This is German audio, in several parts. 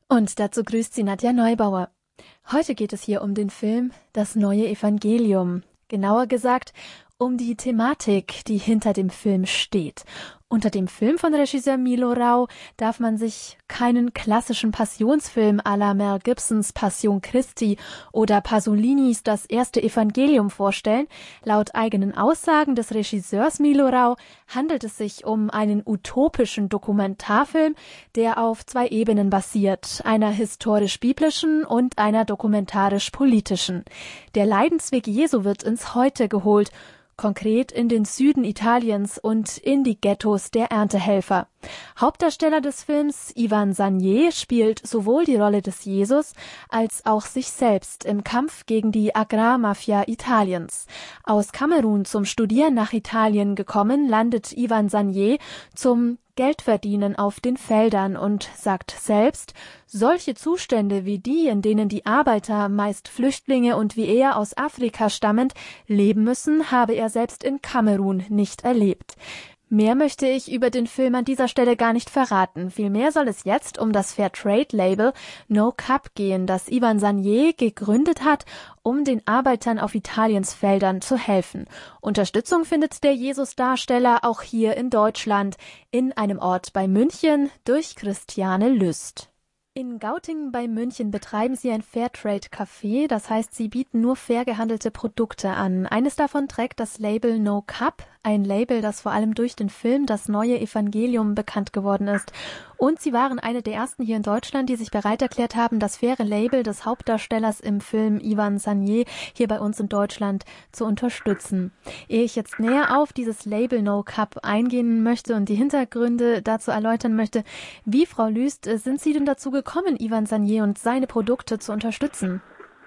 Und dazu grüßt sie Nadja Neubauer. Heute geht es hier um den Film Das neue Evangelium. Genauer gesagt, um die Thematik, die hinter dem Film steht. Unter dem Film von Regisseur Milo Rau darf man sich keinen klassischen Passionsfilm à la Mel Gibsons Passion Christi oder Pasolinis Das erste Evangelium vorstellen. Laut eigenen Aussagen des Regisseurs Milo Rau handelt es sich um einen utopischen Dokumentarfilm, der auf 2 Ebenen basiert, einer historisch-biblischen und einer dokumentarisch-politischen. Der Leidensweg Jesu wird ins Heute geholt, konkret in den Süden Italiens und in die Ghettos der Erntehelfer. Hauptdarsteller des Films, Ivan Sagnier, spielt sowohl die Rolle des Jesus als auch sich selbst im Kampf gegen die Agrarmafia Italiens. Aus Kamerun zum Studieren nach Italien gekommen, landet Ivan Sagnier zum Geldverdienen auf den Feldern und sagt selbst, solche Zustände wie die, in denen die Arbeiter, meist Flüchtlinge und wie er aus Afrika stammend, leben müssen, habe er selbst in Kamerun nicht erlebt. Mehr möchte ich über den Film an dieser Stelle gar nicht verraten. Vielmehr soll es jetzt um das Fairtrade-Label No Cup gehen, das Ivan Sagnier gegründet hat, um den Arbeitern auf Italiens Feldern zu helfen. Unterstützung findet der Jesus-Darsteller auch hier in Deutschland, in einem Ort bei München, durch Christiane Lüst. In Gautingen bei München betreiben sie ein Fairtrade-Café, das heißt, sie bieten nur fair gehandelte Produkte an. Eines davon trägt das Label No Cup, ein Label, das vor allem durch den Film Das neue Evangelium bekannt geworden ist. Und sie waren eine der ersten hier in Deutschland, die sich bereit erklärt haben, das faire Label des Hauptdarstellers im Film Ivan Sagnier hier bei uns in Deutschland zu unterstützen. Ehe ich jetzt näher auf dieses Label No Cup eingehen möchte und die Hintergründe dazu erläutern möchte, wie, Frau Lüst, sind Sie denn dazu gekommen, Ivan Sagnier und seine Produkte zu unterstützen?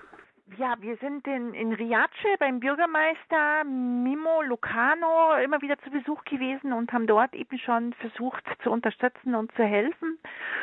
Ja, wir sind in Riace beim Bürgermeister Mimo Lucano immer wieder zu Besuch gewesen und haben dort eben schon versucht zu unterstützen und zu helfen.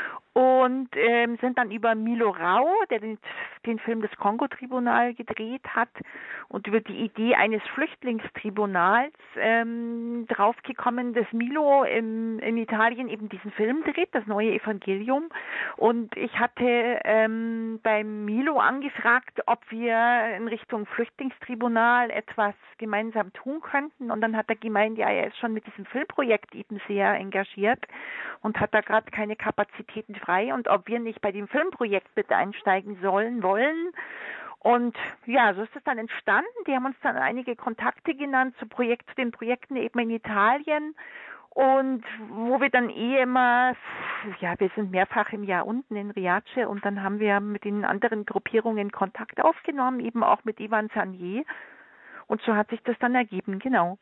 Und sind dann über Milo Rau, der den Film Das Kongo-Tribunal gedreht hat, und über die Idee eines Flüchtlingstribunals draufgekommen, dass Milo in Italien eben diesen Film dreht, Das neue Evangelium. Und ich hatte beim Milo angefragt, ob wir in Richtung Flüchtlingstribunal etwas gemeinsam tun könnten. Und dann hat er gemeint, ja, er ist schon mit diesem Filmprojekt eben sehr engagiert und hat da gerade keine Kapazitäten frei, und ob wir nicht bei dem Filmprojekt mit einsteigen wollen. Und ja, so ist es dann entstanden. Die haben uns dann einige Kontakte genannt zu den Projekten eben in Italien. Und wo wir dann immer, ja, wir sind mehrfach im Jahr unten in Riace, und dann haben wir mit den anderen Gruppierungen Kontakt aufgenommen, eben auch mit Ivan Sagnier. Und so hat sich das dann ergeben, genau.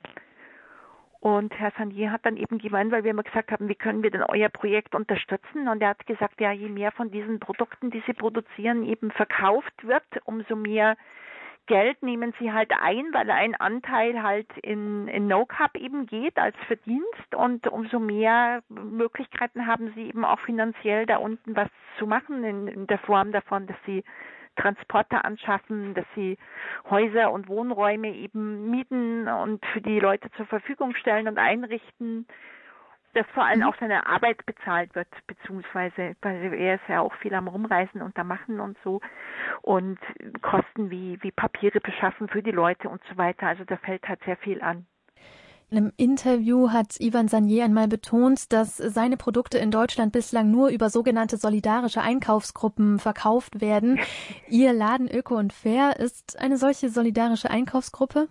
Und Herr Sagnier hat dann eben gemeint, weil wir immer gesagt haben, wie können wir denn euer Projekt unterstützen? Und er hat gesagt, ja, je mehr von diesen Produkten, die sie produzieren, eben verkauft wird, umso mehr Geld nehmen sie halt ein, weil ein Anteil halt in No Cup eben geht als Verdienst, und umso mehr Möglichkeiten haben sie eben auch finanziell da unten was zu machen, in der Form davon, dass sie Transporter anschaffen, dass sie Häuser und Wohnräume eben mieten und für die Leute zur Verfügung stellen und einrichten, dass vor allem auch seine Arbeit bezahlt wird, beziehungsweise, weil er ist ja auch viel am Rumreisen und da machen und so, und Kosten wie Papiere beschaffen für die Leute und so weiter. Also da fällt halt sehr viel an. In einem Interview hat Ivan Sagnier einmal betont, dass seine Produkte in Deutschland bislang nur über sogenannte solidarische Einkaufsgruppen verkauft werden. Ihr Laden Öko und Fair ist eine solche solidarische Einkaufsgruppe?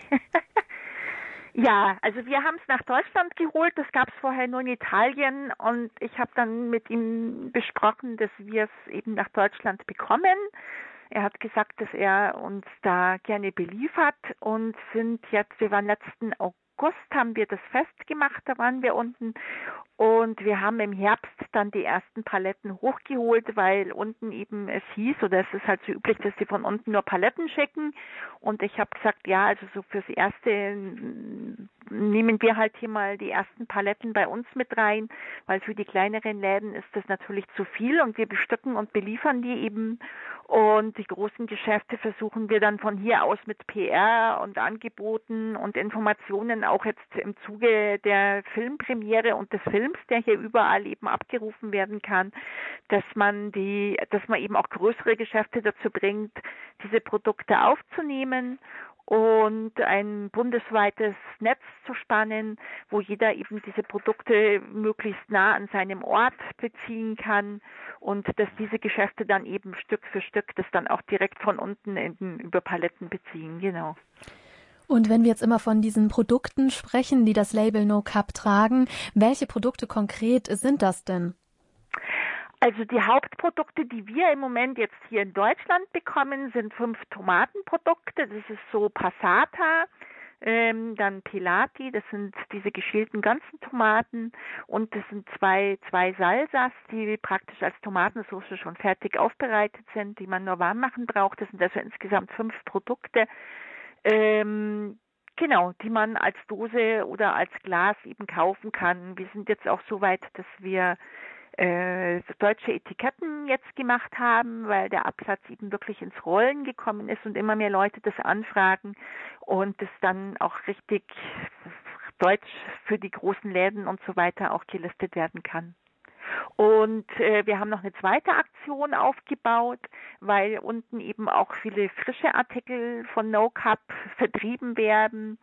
Ja, also wir haben es nach Deutschland geholt, das gab es vorher nur in Italien, und ich habe dann mit ihm besprochen, dass wir es eben nach Deutschland bekommen. Er hat gesagt, dass er uns da gerne beliefert, und wir waren letzten August, haben wir das Fest gemacht, da waren wir unten, und wir haben im Herbst dann die ersten Paletten hochgeholt, weil unten eben es hieß, oder es ist halt so üblich, dass sie von unten nur Paletten schicken, und ich habe gesagt, ja, also so fürs Erste nehmen wir halt hier mal die ersten Paletten bei uns mit rein, weil für die kleineren Läden ist das natürlich zu viel, und wir bestücken und beliefern die eben, und die großen Geschäfte versuchen wir dann von hier aus mit PR und Angeboten und Informationen, auch jetzt im Zuge der Filmpremiere und des Films, Films, der hier überall eben abgerufen werden kann, dass man eben auch größere Geschäfte dazu bringt, diese Produkte aufzunehmen und ein bundesweites Netz zu spannen, wo jeder eben diese Produkte möglichst nah an seinem Ort beziehen kann und dass diese Geschäfte dann eben Stück für Stück das dann auch direkt von unten über Paletten beziehen, genau. Und wenn wir jetzt immer von diesen Produkten sprechen, die das Label No Cup tragen, welche Produkte konkret sind das denn? Also die Hauptprodukte, die wir im Moment jetzt hier in Deutschland bekommen, sind 5 Tomatenprodukte. Das ist so Passata, dann Pelati, das sind diese geschälten ganzen Tomaten, und das sind zwei Salsas, die praktisch als Tomatensauce schon fertig aufbereitet sind, die man nur warm machen braucht. Das sind also insgesamt 5 Produkte. Genau, die man als Dose oder als Glas eben kaufen kann. Wir sind jetzt auch so weit, dass wir deutsche Etiketten jetzt gemacht haben, weil der Absatz eben wirklich ins Rollen gekommen ist und immer mehr Leute das anfragen und es dann auch richtig deutsch für die großen Läden und so weiter auch gelistet werden kann. Und wir haben noch eine zweite Aktion aufgebaut, weil unten eben auch viele frische Artikel von No Cup vertrieben werden,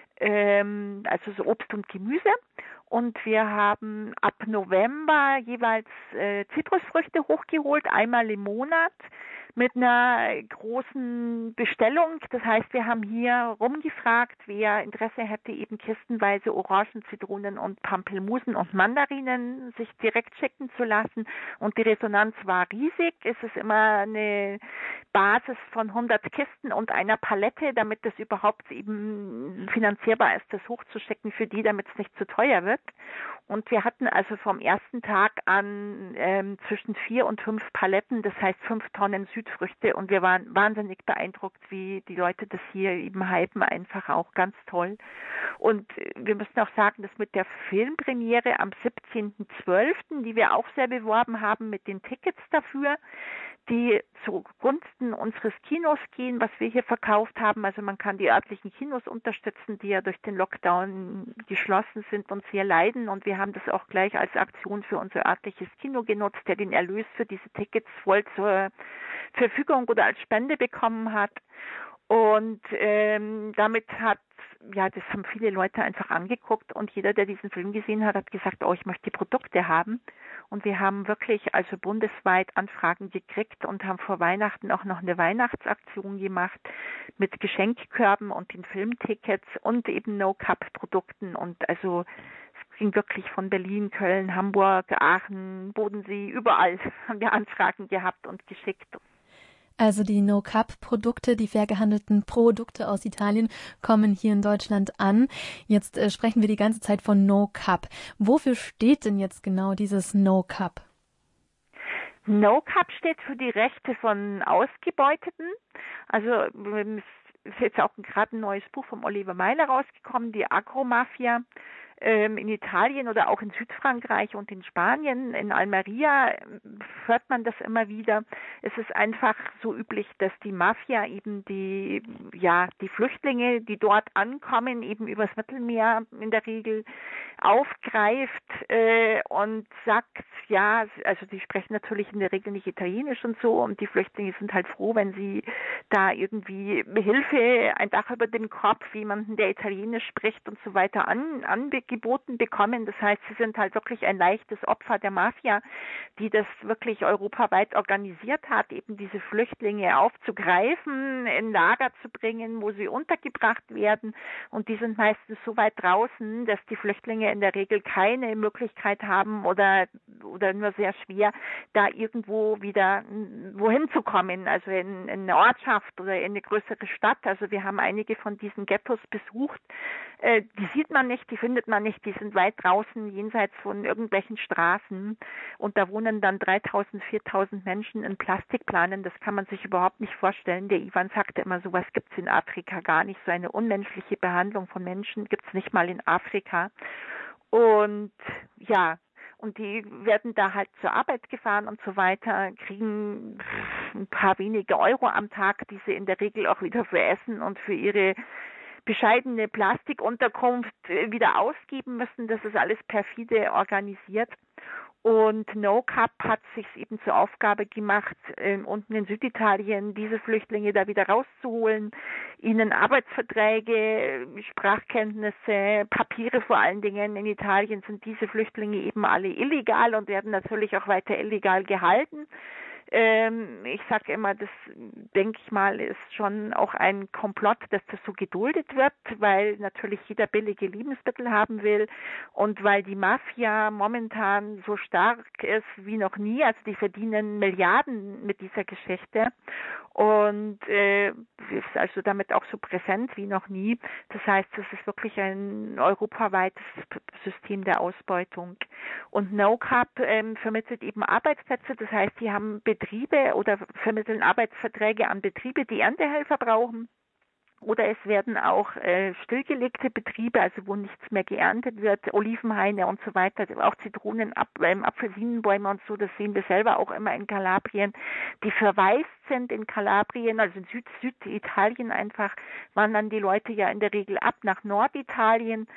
also so Obst und Gemüse. Und wir haben ab November jeweils Zitrusfrüchte hochgeholt, einmal im Monat mit einer großen Bestellung. Das heißt, wir haben hier rumgefragt, wer Interesse hätte, eben kistenweise Orangen, Zitronen und Pampelmusen und Mandarinen sich direkt schicken zu lassen. Und die Resonanz war riesig. Es ist immer eine Basis von 100 Kisten und einer Palette, damit das überhaupt eben finanzierbar ist, das hochzuschicken für die, damit es nicht zu teuer wird. Und wir hatten also vom ersten Tag an zwischen 4 und 5 Paletten, das heißt 5 Tonnen Südfrüchte, und wir waren wahnsinnig beeindruckt, wie die Leute das hier eben hypen, einfach auch ganz toll. Und wir müssen auch sagen, dass mit der Filmpremiere am 17.12., die wir auch sehr beworben haben mit den Tickets dafür, die zugunsten unseres Kinos gehen, was wir hier verkauft haben. Also man kann die örtlichen Kinos unterstützen, die ja durch den Lockdown geschlossen sind und sehr leiden. Und wir haben das auch gleich als Aktion für unser örtliches Kino genutzt, der den Erlös für diese Tickets voll zur Verfügung oder als Spende bekommen hat. Und damit das haben viele Leute einfach angeguckt, und jeder, der diesen Film gesehen hat, hat gesagt, oh, ich möchte die Produkte haben. Und wir haben wirklich also bundesweit Anfragen gekriegt und haben vor Weihnachten auch noch eine Weihnachtsaktion gemacht mit Geschenkkörben und den Filmtickets und eben No-Cup-Produkten. Und also es ging wirklich von Berlin, Köln, Hamburg, Aachen, Bodensee, überall haben wir Anfragen gehabt und geschickt. Also die No-Cup-Produkte, die fair gehandelten Produkte aus Italien, kommen hier in Deutschland an. Jetzt sprechen wir die ganze Zeit von No-Cup. Wofür steht denn jetzt genau dieses No-Cup? No-Cup steht für die Rechte von Ausgebeuteten. Also es ist jetzt auch gerade ein neues Buch von Oliver Meiler rausgekommen, die Agromafia. In Italien oder auch in Südfrankreich und in Spanien, in Almeria, hört man das immer wieder. Es ist einfach so üblich, dass die Mafia eben die Flüchtlinge, die dort ankommen, eben übers Mittelmeer in der Regel aufgreift und sagt, ja, also die sprechen natürlich in der Regel nicht Italienisch und so, und die Flüchtlinge sind halt froh, wenn sie da irgendwie Hilfe, ein Dach über dem Kopf, jemanden, der Italienisch spricht und so weiter angeboten bekommen. Das heißt, sie sind halt wirklich ein leichtes Opfer der Mafia, die das wirklich europaweit organisiert hat, eben diese Flüchtlinge aufzugreifen, in Lager zu bringen, wo sie untergebracht werden, und die sind meistens so weit draußen, dass die Flüchtlinge in der Regel keine Möglichkeit haben oder nur sehr schwer, da irgendwo wieder wohin zu kommen, also in eine Ortschaft oder in eine größere Stadt. Also wir haben einige von diesen Ghettos besucht. Die sieht man nicht, die findet man nicht, die sind weit draußen, jenseits von irgendwelchen Straßen, und da wohnen dann 3.000, 4.000 Menschen in Plastikplanen. Das kann man sich überhaupt nicht vorstellen. Der Ivan sagte immer, sowas gibt es in Afrika gar nicht, so eine unmenschliche Behandlung von Menschen gibt es nicht mal in Afrika. Und ja, und die werden da halt zur Arbeit gefahren und so weiter, kriegen ein paar wenige Euro am Tag, die sie in der Regel auch wieder für Essen und für ihre bescheidene Plastikunterkunft wieder ausgeben müssen. Das ist alles perfide organisiert. Und NoCap hat sich eben zur Aufgabe gemacht, unten in Süditalien diese Flüchtlinge da wieder rauszuholen, ihnen Arbeitsverträge, Sprachkenntnisse, Papiere vor allen Dingen. In Italien sind diese Flüchtlinge eben alle illegal und werden natürlich auch weiter illegal gehalten. Ich sage immer, das denke ich mal, ist schon auch ein Komplott, dass das so geduldet wird, weil natürlich jeder billige Lebensmittel haben will und weil die Mafia momentan so stark ist wie noch nie. Also die verdienen Milliarden mit dieser Geschichte und ist also damit auch so präsent wie noch nie. Das heißt, es ist wirklich ein europaweites System der Ausbeutung. Und NoCap vermittelt eben Arbeitsplätze, das heißt, die haben Betriebe oder vermitteln Arbeitsverträge an Betriebe, die Erntehelfer brauchen. Oder es werden auch stillgelegte Betriebe, also wo nichts mehr geerntet wird, Olivenhaine und so weiter, auch Zitronen, Apfelsinenbäume und so, das sehen wir selber auch immer in Kalabrien, die verwaist sind in Kalabrien, also in Süditalien einfach, wandern die Leute ja in der Regel ab nach Norditalien.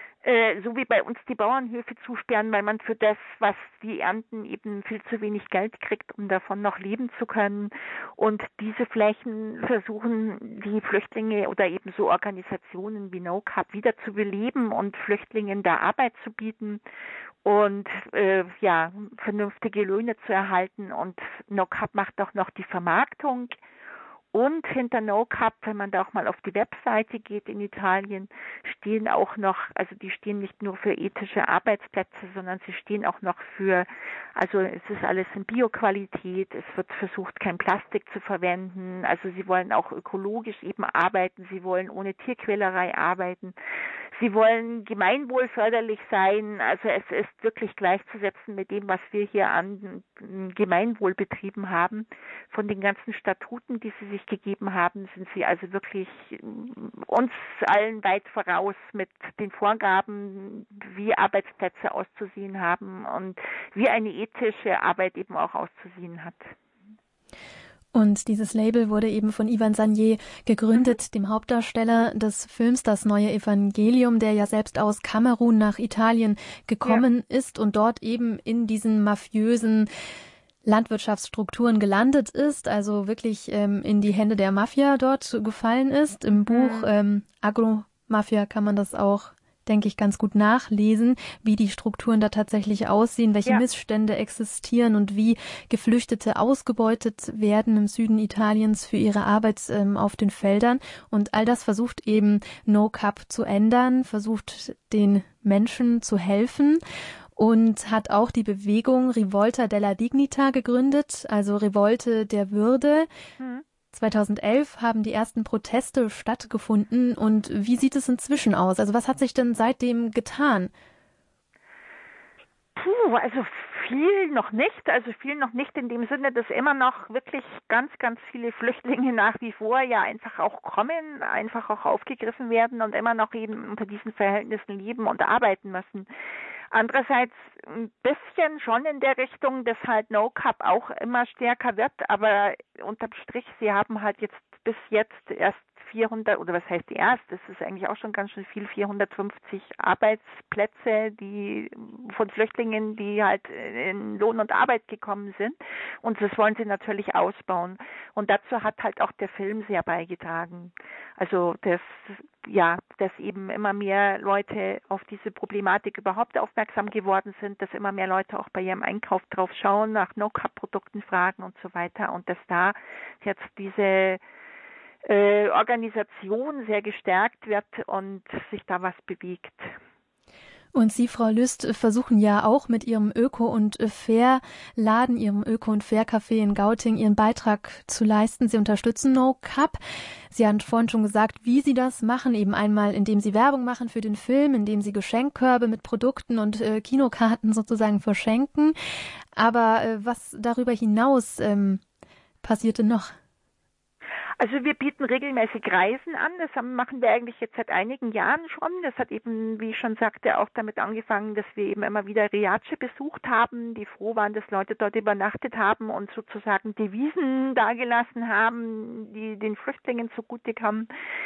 So wie bei uns die Bauernhöfe zusperren, weil man für das, was die ernten, eben viel zu wenig Geld kriegt, um davon noch leben zu können. Und diese Flächen versuchen die Flüchtlinge oder eben so Organisationen wie NoCap wieder zu beleben und Flüchtlingen da Arbeit zu bieten und vernünftige Löhne zu erhalten. Und NoCap macht auch noch die Vermarktung. Und hinter NoCap, wenn man da auch mal auf die Webseite geht in Italien, stehen auch noch, also die stehen nicht nur für ethische Arbeitsplätze, sondern sie stehen auch noch für, also es ist alles in Bioqualität, es wird versucht, kein Plastik zu verwenden, also sie wollen auch ökologisch eben arbeiten, sie wollen ohne Tierquälerei arbeiten, sie wollen gemeinwohlförderlich sein, also es ist wirklich gleichzusetzen mit dem, was wir hier an Gemeinwohlbetrieben haben. Von den ganzen Statuten, die sie sich gegeben haben, sind sie also wirklich uns allen weit voraus mit den Vorgaben, wie Arbeitsplätze auszusehen haben und wie eine ethische Arbeit eben auch auszusehen hat. Und dieses Label wurde eben von Ivan Sagnier gegründet, dem Hauptdarsteller des Films Das neue Evangelium, der ja selbst aus Kamerun nach Italien gekommen ist und dort eben in diesen mafiösen Landwirtschaftsstrukturen gelandet ist, also wirklich in die Hände der Mafia dort gefallen ist. Im Buch Agro-Mafia kann man das auch, denke ich, ganz gut nachlesen, wie die Strukturen da tatsächlich aussehen, welche Missstände existieren und wie Geflüchtete ausgebeutet werden im Süden Italiens für ihre Arbeit auf den Feldern. Und all das versucht eben NoCap zu ändern, versucht den Menschen zu helfen. Und hat auch die Bewegung Rivolta della Dignità gegründet, also Revolte der Würde. 2011 haben die ersten Proteste stattgefunden. Und wie sieht es inzwischen aus? Also was hat sich denn seitdem getan? Also viel noch nicht. Also viel noch nicht in dem Sinne, dass immer noch wirklich ganz, ganz viele Flüchtlinge nach wie vor ja einfach auch kommen, einfach auch aufgegriffen werden und immer noch eben unter diesen Verhältnissen leben und arbeiten müssen. Andererseits ein bisschen schon in der Richtung, dass halt NoCap auch immer stärker wird, aber unterm Strich, sie haben halt jetzt bis jetzt erst 400, oder was heißt erst, das ist eigentlich auch schon ganz schön viel, 450 Arbeitsplätze, die von Flüchtlingen, die halt in Lohn und Arbeit gekommen sind. Und das wollen sie natürlich ausbauen. Und dazu hat halt auch der Film sehr beigetragen. Also dass eben immer mehr Leute auf diese Problematik überhaupt aufmerksam geworden sind, dass immer mehr Leute auch bei ihrem Einkauf drauf schauen, nach NoCap-Produkten fragen und so weiter. Und dass da jetzt diese Organisation sehr gestärkt wird und sich da was bewegt. Und Sie, Frau Lüst, versuchen ja auch mit Ihrem Öko- und Fair-Laden, Ihrem Öko- und Fair-Café in Gauting Ihren Beitrag zu leisten. Sie unterstützen NoCap. Sie haben vorhin schon gesagt, wie Sie das machen, eben einmal, indem Sie Werbung machen für den Film, indem Sie Geschenkkörbe mit Produkten und Kinokarten sozusagen verschenken. Aber was darüber hinaus passierte noch? Also wir bieten regelmäßig Reisen an, das machen wir eigentlich jetzt seit einigen Jahren schon. Das hat eben, wie ich schon sagte, auch damit angefangen, dass wir eben immer wieder Riace besucht haben, die froh waren, dass Leute dort übernachtet haben und sozusagen Devisen dagelassen haben, die den Flüchtlingen zugute kamen.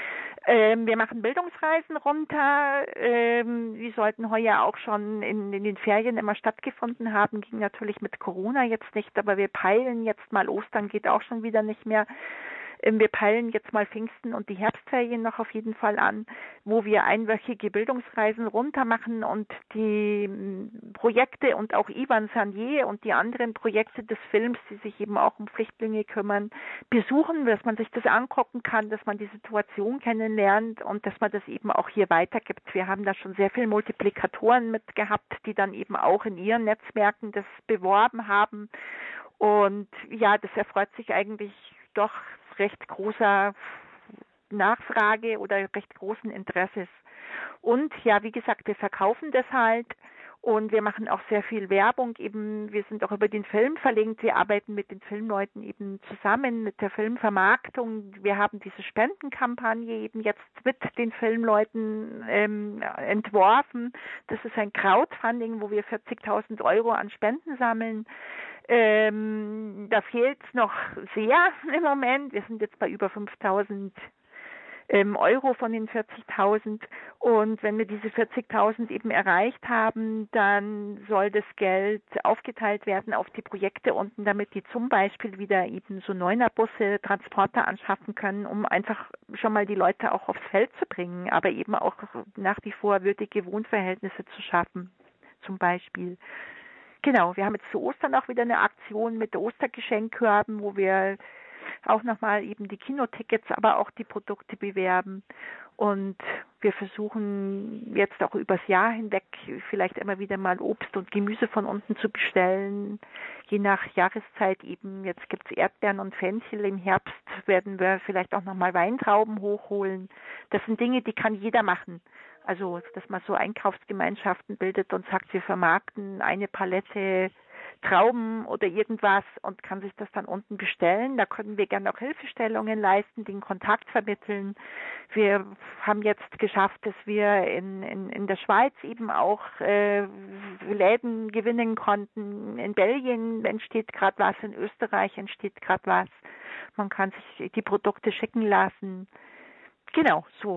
Wir machen Bildungsreisen runter. Die sollten heuer auch schon in den Ferien immer stattgefunden haben. Ging natürlich mit Corona jetzt nicht, aber wir peilen jetzt mal, Ostern geht auch schon wieder nicht mehr. Wir peilen jetzt mal Pfingsten und die Herbstferien noch auf jeden Fall an, wo wir einwöchige Bildungsreisen runter machen und die Projekte und auch Ivan Sanier und die anderen Projekte des Films, die sich eben auch um Flüchtlinge kümmern, besuchen, dass man sich das angucken kann, dass man die Situation kennenlernt und dass man das eben auch hier weitergibt. Wir haben da schon sehr viele Multiplikatoren mit gehabt, die dann eben auch in ihren Netzwerken das beworben haben. Und ja, das erfreut sich eigentlich doch recht großer Nachfrage oder recht großen Interesses. Und ja, wie gesagt, wir verkaufen das halt und wir machen auch sehr viel Werbung. Eben, wir sind auch über den Film verlinkt. Wir arbeiten mit den Filmleuten eben zusammen mit der Filmvermarktung. Wir haben diese Spendenkampagne eben jetzt mit den Filmleuten entworfen. Das ist ein Crowdfunding, wo wir 40.000 Euro an Spenden sammeln. Da fehlt es noch sehr im Moment. Wir sind jetzt bei über 5.000 Euro von den 40.000 und wenn wir diese 40.000 eben erreicht haben, dann soll das Geld aufgeteilt werden auf die Projekte unten, damit die zum Beispiel wieder eben so Neunerbusse, Transporter anschaffen können, um einfach schon mal die Leute auch aufs Feld zu bringen, aber eben auch nach wie vor würdige Wohnverhältnisse zu schaffen, zum Beispiel. Genau, wir haben jetzt zu Ostern auch wieder eine Aktion mit Ostergeschenkkörben, wo wir auch nochmal eben die Kinotickets, aber auch die Produkte bewerben. Und wir versuchen jetzt auch übers Jahr hinweg vielleicht immer wieder mal Obst und Gemüse von unten zu bestellen. Je nach Jahreszeit eben, jetzt gibt's Erdbeeren und Fenchel, im Herbst werden wir vielleicht auch nochmal Weintrauben hochholen. Das sind Dinge, die kann jeder machen. Also, dass man so Einkaufsgemeinschaften bildet und sagt, wir vermarkten eine Palette Trauben oder irgendwas und kann sich das dann unten bestellen. Da können wir gerne auch Hilfestellungen leisten, den Kontakt vermitteln. Wir haben jetzt geschafft, dass wir in der Schweiz eben auch Läden gewinnen konnten. In Belgien entsteht gerade was, in Österreich entsteht gerade was. Man kann sich die Produkte schicken lassen. Genau, so.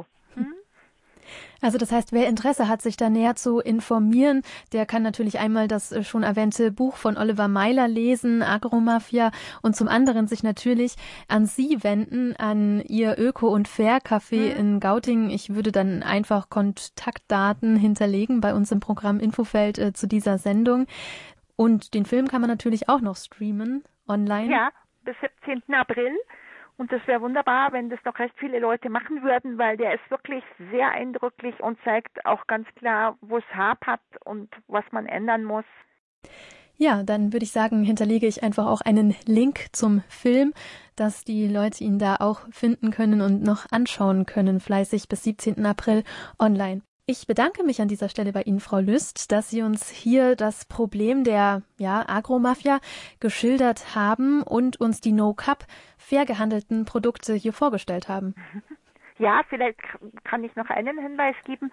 Also das heißt, wer Interesse hat, sich da näher zu informieren, der kann natürlich einmal das schon erwähnte Buch von Oliver Meiler lesen, Agromafia, und zum anderen sich natürlich an Sie wenden, an Ihr Öko- und Fair-Café in Gauting. Ich würde dann einfach Kontaktdaten hinterlegen bei uns im Programm Infofeld zu dieser Sendung. Und den Film kann man natürlich auch noch streamen online. Ja, bis 17. April. Und das wäre wunderbar, wenn das noch recht viele Leute machen würden, weil der ist wirklich sehr eindrücklich und zeigt auch ganz klar, wo es hapert und was man ändern muss. Ja, dann würde ich sagen, hinterlege ich einfach auch einen Link zum Film, dass die Leute ihn da auch finden können und noch anschauen können, fleißig bis 17. April online. Ich bedanke mich an dieser Stelle bei Ihnen, Frau Lüst, dass Sie uns hier das Problem der Agromafia geschildert haben und uns die No-Cup fair gehandelten Produkte hier vorgestellt haben. Ja, vielleicht kann ich noch einen Hinweis geben.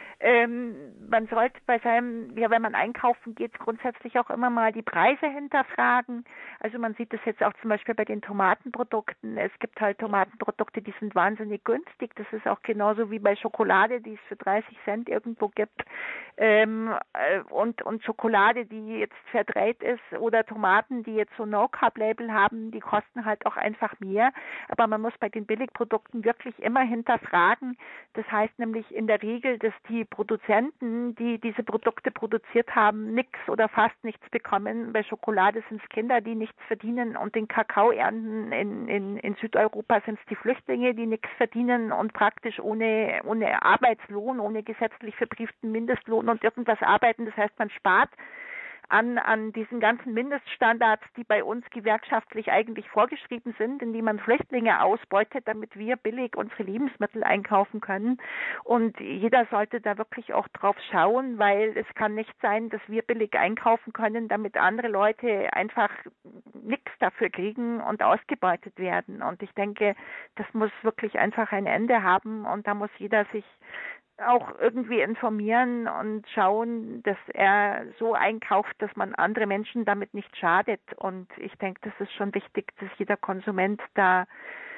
Man sollte bei seinem, ja, wenn man einkaufen geht, grundsätzlich auch immer mal die Preise hinterfragen. Also man sieht das jetzt auch zum Beispiel bei den Tomatenprodukten. Es gibt halt Tomatenprodukte, die sind wahnsinnig günstig. Das ist auch genauso wie bei Schokolade, die es für 30 Cent irgendwo gibt. Und Schokolade, die jetzt verdreht ist, oder Tomaten, die jetzt so No-Carb-Label haben, die kosten halt auch einfach mehr. Aber man muss bei den Billigprodukten wirklich immer hinterfragen. Das heißt nämlich in der Regel, dass die Produzenten, die diese Produkte produziert haben, nichts oder fast nichts bekommen. Bei Schokolade sind es Kinder, die nichts verdienen, und den Kakao ernten in Südeuropa sind es die Flüchtlinge, die nichts verdienen und praktisch ohne Arbeitslohn, ohne gesetzlich verbrieften Mindestlohn und irgendwas arbeiten. Das heißt, man spart an diesen ganzen Mindeststandards, die bei uns gewerkschaftlich eigentlich vorgeschrieben sind, in die man Flüchtlinge ausbeutet, damit wir billig unsere Lebensmittel einkaufen können. Und jeder sollte da wirklich auch drauf schauen, weil es kann nicht sein, dass wir billig einkaufen können, damit andere Leute einfach nichts dafür kriegen und ausgebeutet werden. Und ich denke, das muss wirklich einfach ein Ende haben, und da muss jeder sich auch irgendwie informieren und schauen, dass er so einkauft, dass man andere Menschen damit nicht schadet. Und ich denke, das ist schon wichtig, dass jeder Konsument da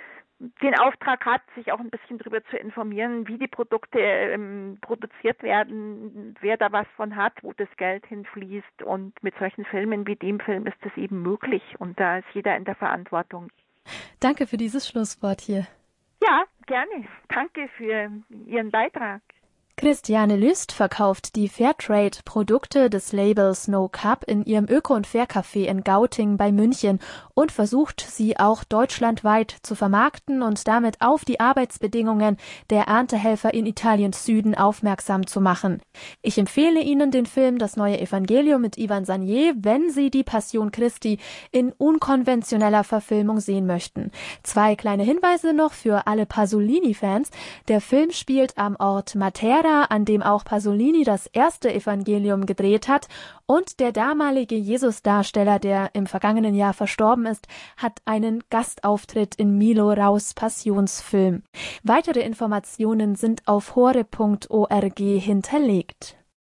den Auftrag hat, sich auch ein bisschen darüber zu informieren, wie die Produkte produziert werden, wer da was von hat, wo das Geld hinfließt. Und mit solchen Filmen wie dem Film ist das eben möglich. Und da ist jeder in der Verantwortung. Danke für dieses Schlusswort hier. Ja, gerne. Danke für Ihren Beitrag. Christiane Lüst verkauft die Fairtrade-Produkte des Labels No Cup in ihrem Öko- und Fair-Café in Gauting bei München und versucht, sie auch deutschlandweit zu vermarkten und damit auf die Arbeitsbedingungen der Erntehelfer in Italiens Süden aufmerksam zu machen. Ich empfehle Ihnen den Film Das neue Evangelium mit Ivan Sanier, wenn Sie die Passion Christi in unkonventioneller Verfilmung sehen möchten. 2 kleine Hinweise noch für alle Pasolini-Fans. Der Film spielt am Ort Matera, an dem auch Pasolini das erste Evangelium gedreht hat, und der damalige Jesus-Darsteller, der im vergangenen Jahr verstorben ist, hat einen Gastauftritt in Milo Raus' Passionsfilm. Weitere Informationen sind auf hore.org hinterlegt.